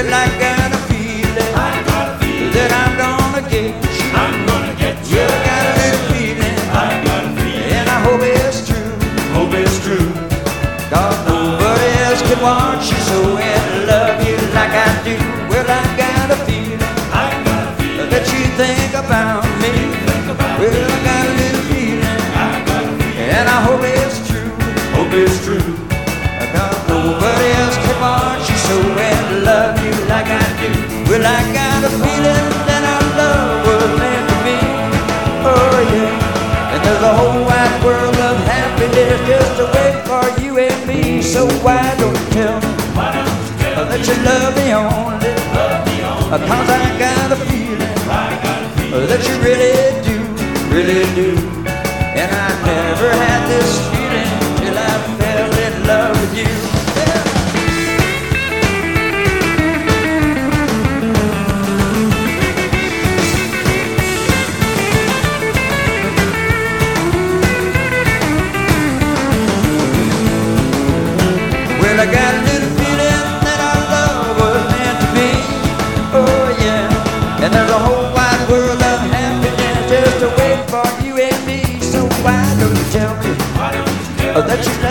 Well, I got a feeling that I'm gonna get you. Well, I got a little feeling, and I hope it's true. God, nobody else can watch you so and love you like I do. Well, I got a feeling that you think about me. Well, I got a little feeling, and I hope it's true. God, nobody else can watch you so and love you like I do. Well, I got a feeling that our love was meant to be. Oh yeah, and there's a whole wide world of happiness just to wait for you and me. So why don't you tell me that you love me only? 'Cause I got a feeling that you really do. And I never had this feeling till I fell in love with you. Well, I got a little feeling that our love was meant to be. Oh yeah, and there's a whole wide world of happiness just to wait for you and me. So why don't you tell me that you